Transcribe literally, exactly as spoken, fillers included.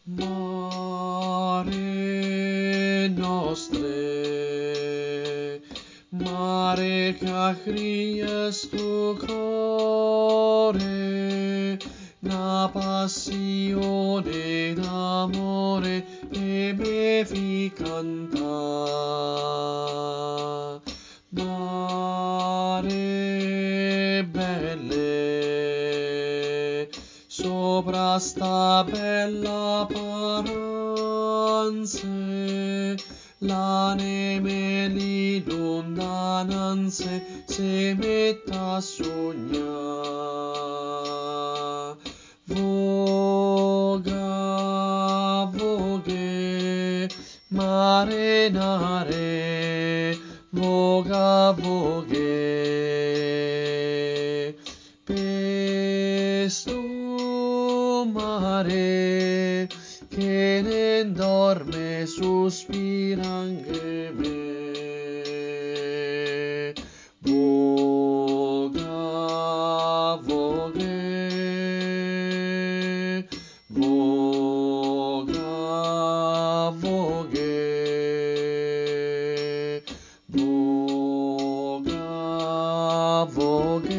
Mare nostre, mare che acrias tu core, na passione d'amore che me fi canta. Mare belle, sopra sta bella paranze, la neve l'ilundananze se metta a sognar. Voga, voghe, mare nare, voga, voghe, pesto mare, che ne dorme sospira anche me. Voga, voghe, voga, voghe, voga, voghe.